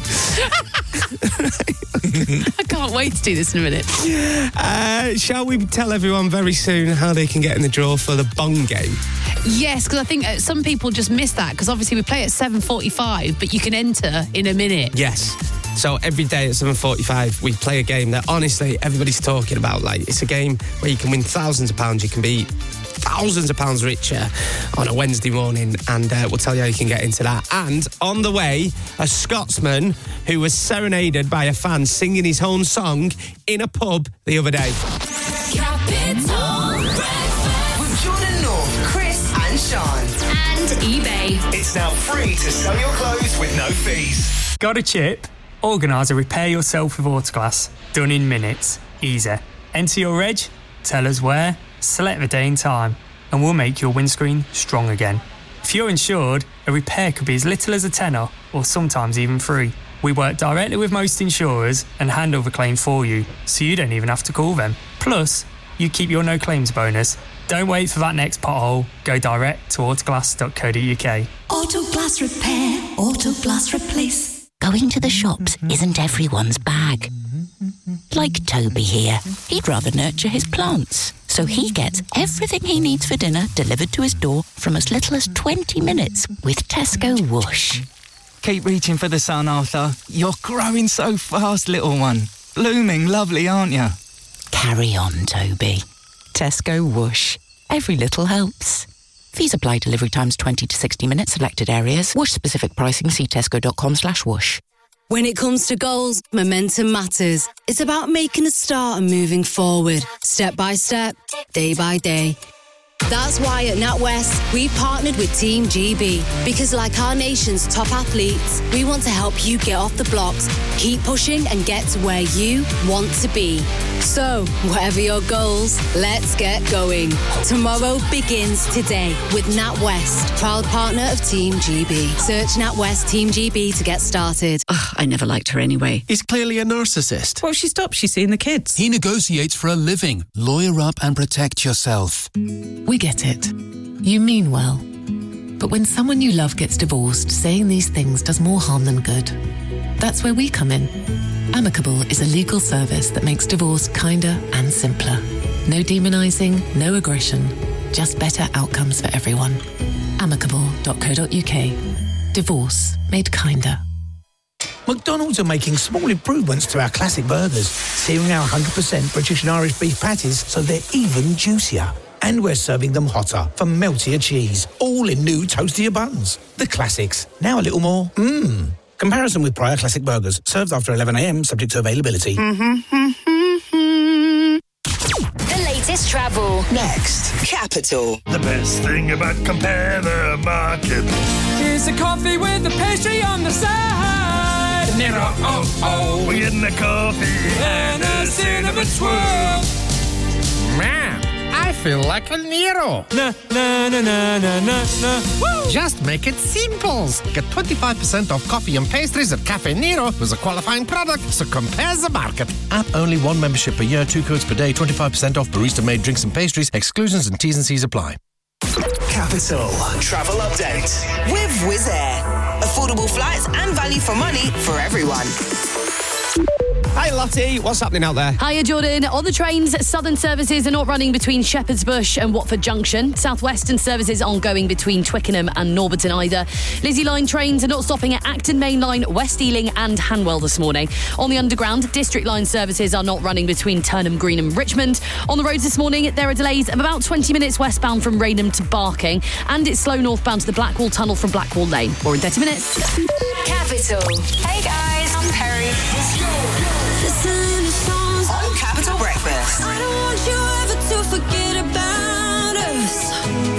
I can't wait to do this in a minute. Shall we tell everyone very soon how they can get in the draw for the Bong game? Yes, because I think some people just miss that, because obviously we play at 7:45, but you can enter in a minute. Yes. So every day at 7:45, we play a game that honestly everybody's talking about. Like, it's a game where you can win thousands of pounds. You can be thousands of pounds richer on a Wednesday morning, and we'll tell you how you can get into that. And on the way, a Scotsman who was serenaded by a fan singing his own song in a pub the other day. Capital Breakfast with Jordan North, Chris and Sean. And eBay. It's now free to sell your clothes with no fees. Got a chip? Organise a repair yourself with Autoglass. Done in minutes. Easy. Enter your reg, tell us where, select the day and time, and we'll make your windscreen strong again. If you're insured, a repair could be as little as £10 or sometimes even free. We work directly with most insurers and handle the claim for you, so you don't even have to call them. Plus, you keep your no claims bonus. Don't wait for that next pothole. Go direct to autoglass.co.uk. Autoglass repair, Autoglass replace. Going to the shops isn't everyone's bag. Like Toby here. He'd rather nurture his plants, so he gets everything he needs for dinner delivered to his door from as little as 20 minutes with Tesco Whoosh. Keep reaching for the sun, Arthur. You're growing so fast, little one. Blooming lovely, aren't you? Carry on, Toby. Tesco Whoosh. Every little helps. Fees apply. Delivery times 20 to 60 minutes. Selected areas. Whoosh specific pricing. See tesco.com/whoosh. When it comes to goals, momentum matters. It's about making a start and moving forward, step by step, day by day. That's why at NatWest, we've partnered with Team GB. Because like our nation's top athletes, we want to help you get off the blocks, keep pushing and get to where you want to be. So, whatever your goals, let's get going. Tomorrow begins today with NatWest, proud partner of Team GB. Search NatWest Team GB to get started. Ugh, I never liked her anyway. He's clearly a narcissist. Well, she stopped. She's seeing the kids. He negotiates for a living. Lawyer up and protect yourself. We get it. You mean well. But when someone you love gets divorced, saying these things does more harm than good. That's where we come in. Amicable is a legal service that makes divorce kinder and simpler. No demonising, no aggression, just better outcomes for everyone. Amicable.co.uk. Divorce made kinder. McDonald's are making small improvements to our classic burgers, searing our 100% British and Irish beef patties so they're even juicier. And we're serving them hotter for meltier cheese, all in new toastier buns. The classics, now a little more Comparison with prior classic burgers, served after 11 a.m, subject to availability. The latest travel. Next. Capital. The best thing about Compare the Market is a coffee with a pastry on the side. Nero, oh, we're getting a coffee and a cinnamon swirl. Man, I feel like a Nero. Na, na, na, na, na, na, na. Woo! Just make it simple. Get 25% off coffee and pastries at Cafe Nero with a qualifying product, so Compare the Market. App only, 1 membership per year, 2 codes per day, 25% off barista-made drinks and pastries. Exclusions and T's and C's apply. Capital Travel Update with Wizz Air. Affordable flights and value for money for everyone. Hi Lottie, what's happening out there? Hiya Jordan. On the trains, Southern services are not running between Shepherd's Bush and Watford Junction. South Western services aren't going between Twickenham and Norbiton either. Lizzie Line trains are not stopping at Acton Main Line, West Ealing and Hanwell this morning. On the Underground, District Line services are not running between Turnham Green and Richmond. On the roads this morning, there are delays of about 20 minutes westbound from Rainham to Barking, and it's slow northbound to the Blackwall Tunnel from Blackwall Lane. More in 30 minutes. Capital. Hey guys, I'm Perry. Listen to songs on Capital Breakfast. I don't want you ever to forget about us.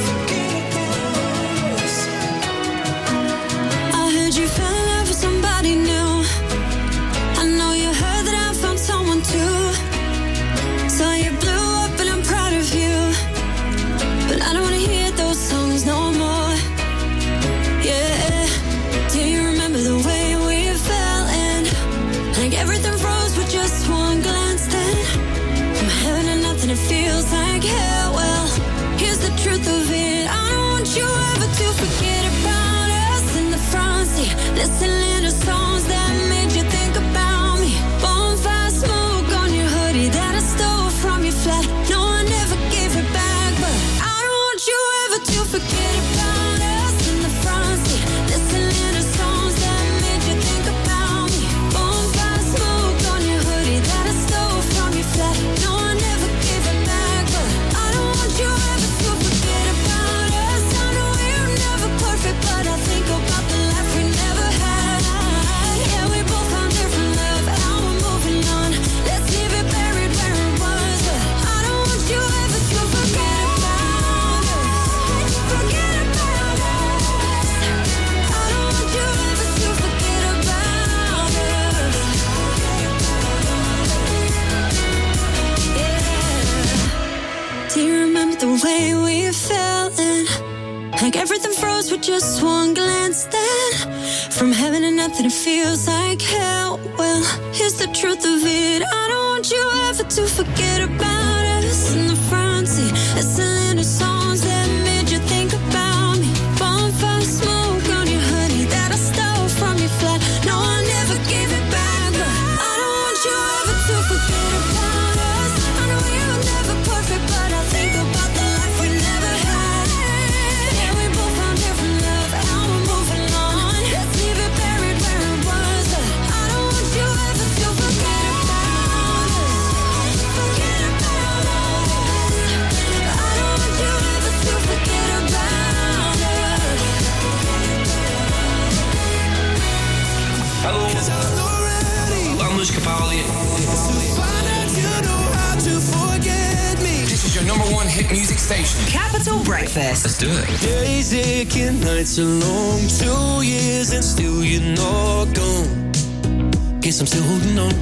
I heard you fell in love with somebody new. I know you heard that I found someone too. So you blew up and I'm proud of you. But I don't want to hear those songs no more. Yeah. Do you remember the way we fell in? Like everything froze with just one glance then. From heaven to nothing, it feels like hell. Well, here's the truth of it. I don't want you ever to forget about us in the front seat. Listening to songs that made you think about me. Bonfire smoke on your hoodie that I stole from your flat. No, I never gave it back, but I don't want you ever to forget about us in the front seat. Listening to songs that made you think about me. Bonfire smoke on your hoodie that I stole from your flat. No, I never gave it back, but I don't want you ever to forget about us. I know we're never perfect, but I think about the life we never had. Like everything froze with just one glance. Then from heaven to nothing it feels like hell. Well, here's the truth of it. I don't want you ever to forget about us. In the front seat, listening to songs that made you think about me. Bonfire smoke on your hoodie that I stole from your flat. No, I never gave it back, but I don't want you ever to forget about us. I know you were never perfect, but I think about the life we never had. Yeah, we both found different love, now we're moving on. Let's leave it buried where it was, but I don't want you ever to forget about us. Forget about us. I don't want you ever to forget about us. Hello, I'm Lewis Capaldi. This is your number one hit music station. Capital Breakfast. Let's do it. Days aching, nights are long, 2 years and still you're not gone. Guess I'm still holding on.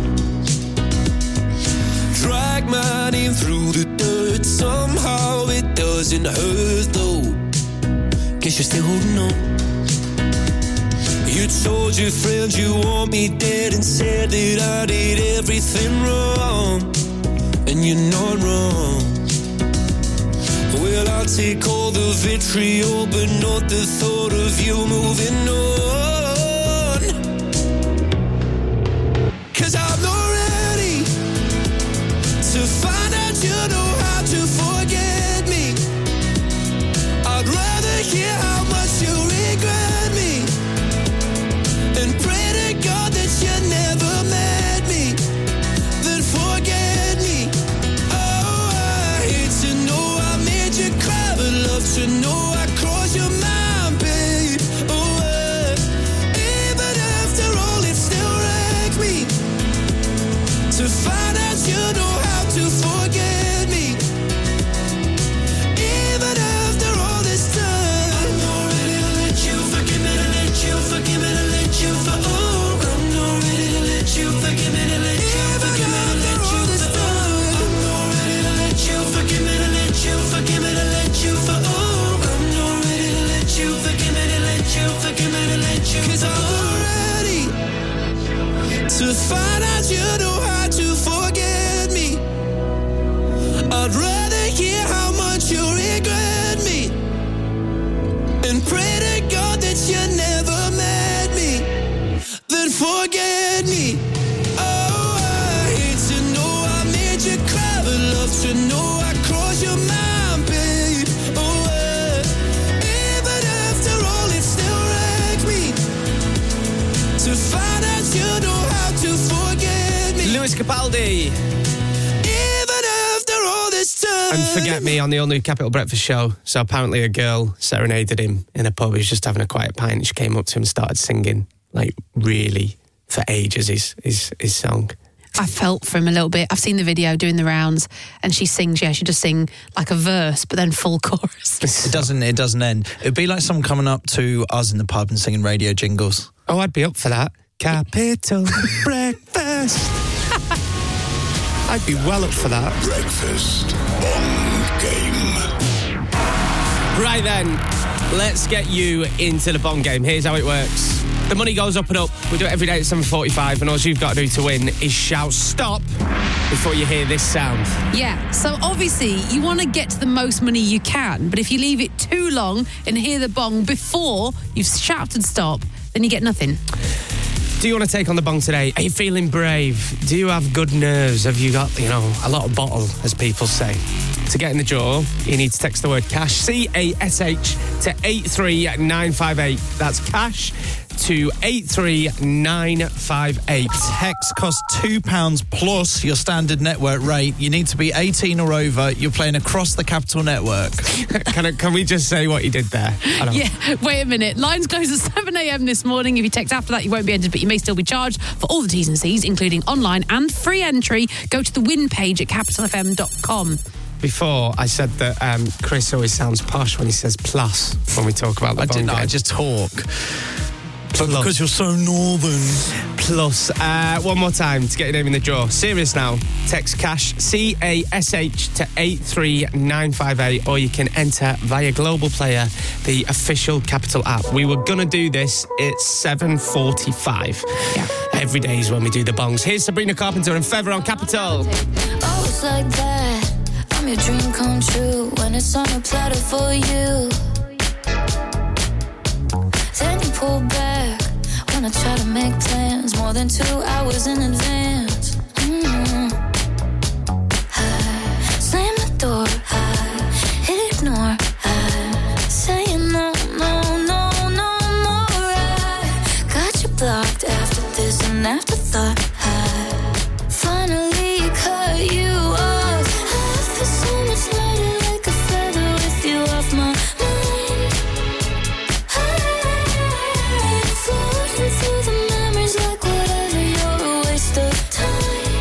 Drag my name through the dirt, somehow it doesn't hurt though. Guess you're still holding on. You told your friends you want me dead and said that I did everything wrong. And you're not wrong. Well, I'll take all the vitriol, but not the thought of you moving on. 'Cause I'm not ready to find out you know how to forget me. I'd rather hear how much you regret me and pray to God that you never met me, then forget me. Oh, I hate to know I made you cry, but love to know I crossed your mind, babe. Oh, even after all, it still wrecks me to find out you know how to forget me. Even after all this time, I'm not ready to let you forgive me, to let you forgive me, to let you for. Oh, I'm not ready to let you forgive me, to let you forgive me, to let you for. I'm not ready to let you forgive me, to let you forgive me, to let you for. Oh, I'm not ready to let you forgive me, to let you forgive me, to let you. 'Cause I'm not ready to find out you know how to forget me. I'd rather hear how much you regret me and pray to God that you never met me, then forget me. Oh, I hate to know I made you cry, but love to know I crossed your mind, babe. Oh, even after all, it still wrecks me to find out you know how to forget me. Lewis Capaldi. Even after all this time. And Forget Me on the all-new Capital Breakfast Show. So apparently a girl serenaded him in a pub. He was just having a quiet pint and she came up to him and started singing, like, really, for ages, his song. I felt for him a little bit. I've seen the video doing the rounds, and she sings. Yeah, she just sing like a verse, but then full chorus. It doesn't end. It'd be like someone coming up to us in the pub and singing radio jingles. Oh, I'd be up for that. Capital Breakfast. I'd be well up for that. Breakfast Bong Game. Right then, let's get you into the Bong Game. Here's how it works. The money goes up and up. We do it every day at 7:45, and all you've got to do to win is shout stop before you hear this sound. Yeah, so obviously you want to get to the most money you can, but if you leave it too long and hear the bong before you've shouted stop, then you get nothing. Do you want to take on the bong today? Are you feeling brave? Do you have good nerves? Have you got, a lot of bottle, as people say? To get in the draw, you need to text the word cash, C-A-S-H, to 83958. That's cash to 83958. Text costs £2 plus your standard network rate. You need to be 18 or over. You're playing across the Capital Network. Can we just say what you did there? Yeah, wait a minute. Lines close at 7 a.m. this morning. If you text after that, you won't be entered, but you may still be charged. For all the T's and C's, including online and free entry, go to the win page at capitalfm.com. Before, I said that Chris always sounds posh when he says plus when we talk about the bong game. I just talk. Because you're so northern. Plus, one more time to get your name in the draw. Serious now. Text CASH, CASH to 83958, or you can enter via Global Player, the official Capital app. We were going to do this at 7:45. Yeah. Every day is when we do the bongs. Here's Sabrina Carpenter and Feather on Capital. Oh, it's like that. I'm your dream come true when it's on a platter for you. Then you pull back when I try to make plans more than 2 hours in advance. I slam the door, I ignore, I say no, no, no, no more. I got you blocked after this and afterthought. I finally cut you off. I feel so much lighter like a feather with you off my mind. Through the memories like whatever, you're a waste of time.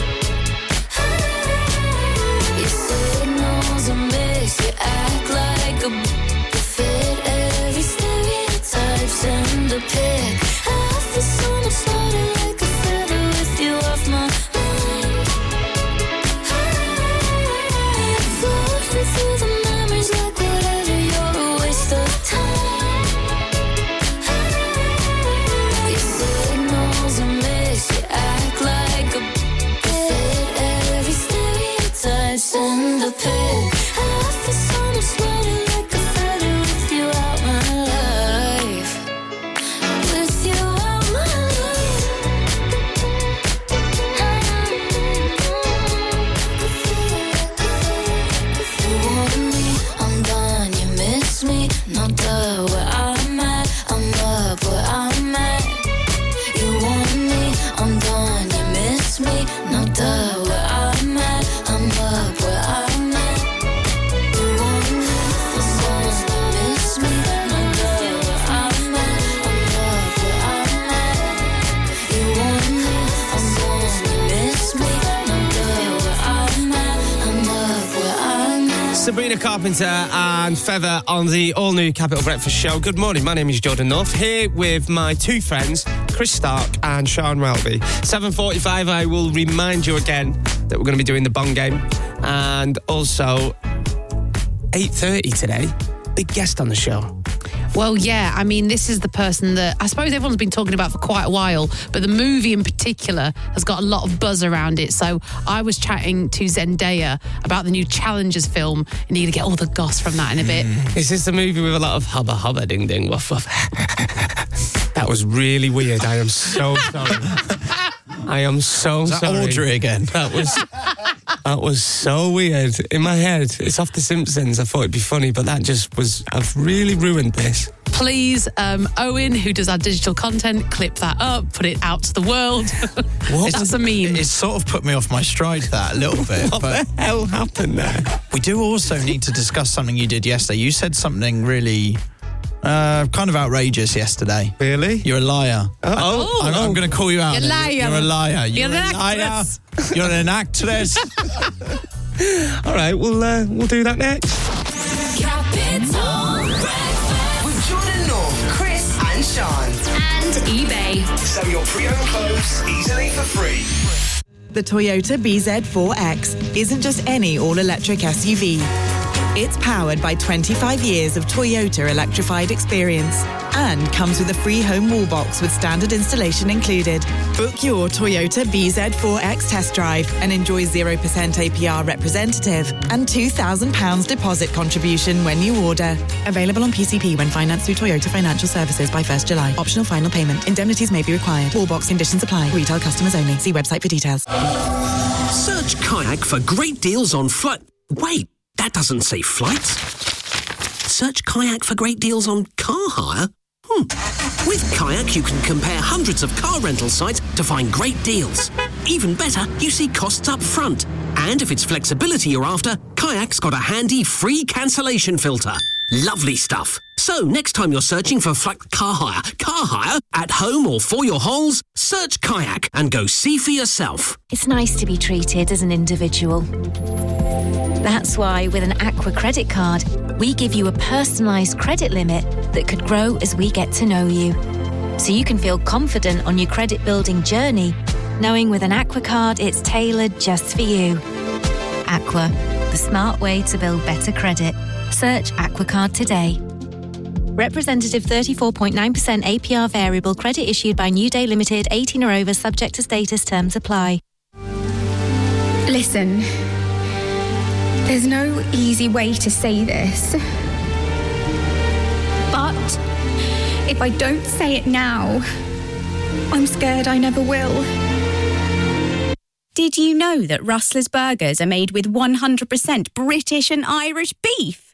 Your signals are mixed, you act like a fit every stereotype, send a pic. I feel so much lighter like a feather with you off my mind. Floating through the memories like whatever, you're a waste of time. Send a pic. I feel so much lighter like a feather with you out my life. With you out my life. You want me, I'm done. You miss me, no duh. Where I'm at, I'm up where I'm at. You want me, I'm done. You miss me, no duh. Where I'm at, I'm up where I'm at. You want me, I'm done. You miss me, no duh. Where I'm at, I'm up where I'm at. You want me, I'm done. You miss me, no duh. Where I'm at, I'm up where I'm at. Sabrina Carpenter and Feather on the all-new Capital Breakfast Show. Good morning, my name is Jordan North, here with my two friends, Chris Stark and Sean Welby. 7:45, I will remind you again that we're going to be doing the bong game. And also, 8:30 today, big guest on the show. Well, yeah, I mean, this is the person that I suppose everyone's been talking about for quite a while, but the movie in particular has got a lot of buzz around it. So I was chatting to Zendaya about the new Challengers film, and you're going to get all the goss from that in a bit. Is this the movie with a lot of hubba hubba ding ding woof woof? That was really weird. I am so sorry. I am so sorry. Is that Audrey again? That was so weird. In my head, it's off The Simpsons. I thought it'd be funny, but that just was... I've really ruined this. Please, Owen, who does our digital content, clip that up, put it out to the world. What? That's a meme. It sort of put me off my stride, that, a little bit. What the hell happened there? We do also need to discuss something you did yesterday. You said something really... kind of outrageous yesterday. Really? You're a liar. I'm going to call you out. You're a liar. You're a liar. You're an liar. actress. You're an actress. All right, we'll do that next. Capital Breakfast with Jordan North, Chris and Sean. And eBay. Sell your pre-owned clothes easily for free. The Toyota BZ4X isn't just any all-electric SUV. It's powered by 25 years of Toyota electrified experience and comes with a free home wall box with standard installation included. Book your Toyota BZ4X test drive and enjoy 0% APR representative and £2,000 deposit contribution when you order. Available on PCP when financed through Toyota Financial Services by 1st July. Optional final payment. Indemnities may be required. Wall box conditions apply. Retail customers only. See website for details. Search Kayak for great deals on flight. Wait, that doesn't say flights. Search Kayak for great deals on car hire. With Kayak, you can compare hundreds of car rental sites to find great deals. Even better, you see costs up front. And if it's flexibility you're after, Kayak's got a handy free cancellation filter. Lovely stuff. So next time you're searching for car hire, at home or for your holes, search Kayak and go see for yourself. It's nice to be treated as an individual. That's why with an Aqua credit card, we give you a personalised credit limit that could grow as we get to know you. so you can feel confident on your credit building journey, knowing with an Aqua card it's tailored just for you. Aqua, the smart way to build better credit. Search Aqua Card today. Representative 34.9% APR variable credit issued by New Day Limited, 18 or over, subject to status, terms apply. Listen, there's no easy way to say this. But if I don't say it now, I'm scared I never will. Did you know that Rustler's burgers are made with 100% British and Irish beef?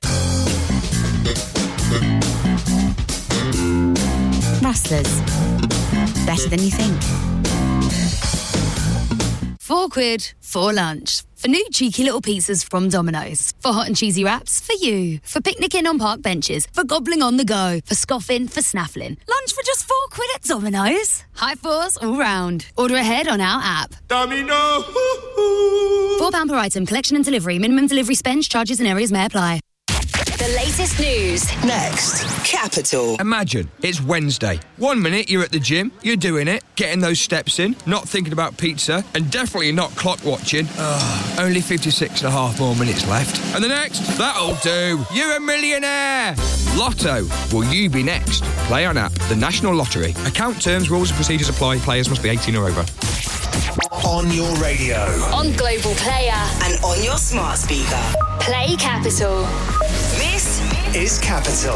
Rustlers. Better than you think. £4 for lunch. For new cheeky little pizzas from Domino's. For hot and cheesy wraps, for you. For picnicking on park benches. For gobbling on the go. For scoffing, for snaffling. Lunch for just £4 at Domino's. High fours all round. Order ahead on our app. Domino! £4 per item. Collection and delivery. Minimum delivery spend, charges and areas may apply. The latest news. Next, Capital. Imagine, it's Wednesday. 1 minute you're at the gym, you're doing it, getting those steps in, not thinking about pizza, and definitely not clock watching. Only 56 and a half more minutes left. And the next, that'll do. You're a millionaire. Lotto. Will you be next? Play on app. The National Lottery. Account terms, rules and procedures apply. Players must be 18 or over. On your radio. On Global Player. And on your smart speaker. Play Capital. This is Capital.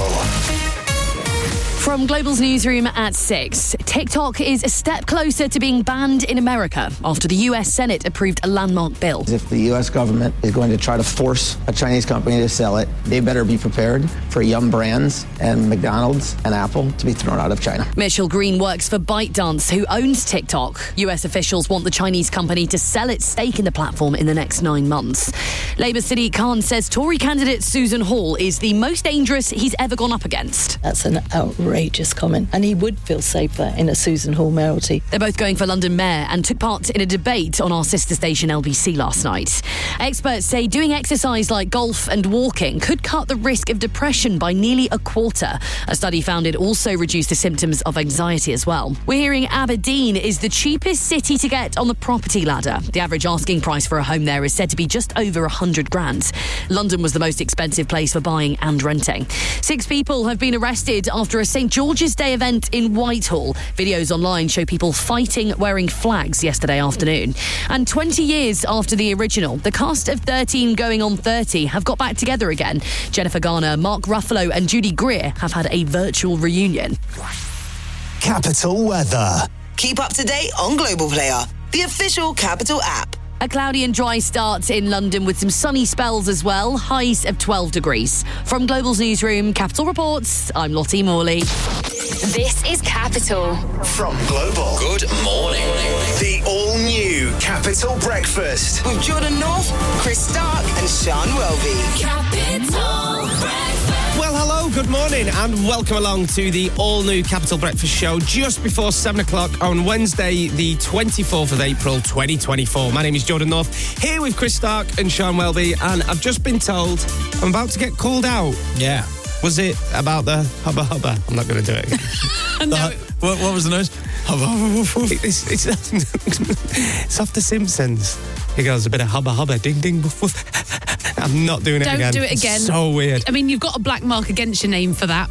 From Global's newsroom at 6, TikTok is a step closer to being banned in America after the US Senate approved a landmark bill. If the US government is going to try to force a Chinese company to sell it, they better be prepared for Yum Brands and McDonald's and Apple to be thrown out of China. Mitchell Green works for ByteDance, who owns TikTok. US officials want the Chinese company to sell its stake in the platform in the next 9 months. Labour Sadiq Khan says Tory candidate Susan Hall is the most dangerous he's ever gone up against. That's an outrageous comment, and he would feel safer in a Susan Hall mayoralty. They're both going for London mayor and took part in a debate on our sister station LBC last night. Experts say doing exercise like golf and walking could cut the risk of depression by nearly a quarter. A study found it also reduced the symptoms of anxiety as well. We're hearing Aberdeen is the cheapest city to get on the property ladder. The average asking price for a home there is said to be just over 100 grand. London was the most expensive place for buying and renting. 6 people have been arrested after a St George's Day event in Whitehall. Videos online show people fighting wearing flags yesterday afternoon. And 20 years after the original, the cast of 13 Going on 30 have got back together again. Jennifer Garner, Mark Ruffalo and Judy Greer have had a virtual reunion. Capital weather. Keep up to date on Global Player, the official Capital app. A cloudy and dry start in London with some sunny spells as well, highs of 12 degrees. From Global's newsroom, Capital Reports, I'm Lottie Morley. This is Capital. From Global. Good morning. The all-new Capital Breakfast. With Jordan North, Chris Stark and Sean Welby. Capital Breakfast. Well, hello, good morning, and welcome along to the all-new Capital Breakfast Show just before 7 o'clock on Wednesday, the 24th of April, 2024. My name is Jordan North, here with Chris Stark and Sean Welby, and I've just been told I'm about to get called out. Yeah. Was it about the hubba hubba? I'm not going to do it again. No. What was the noise? Hubba hubba hubba. It's off The Simpsons. He goes, a bit of hubba hubba, ding ding woof woof. I'm not doing it again. Don't do it again. It's so weird. I mean, you've got a black mark against your name for that.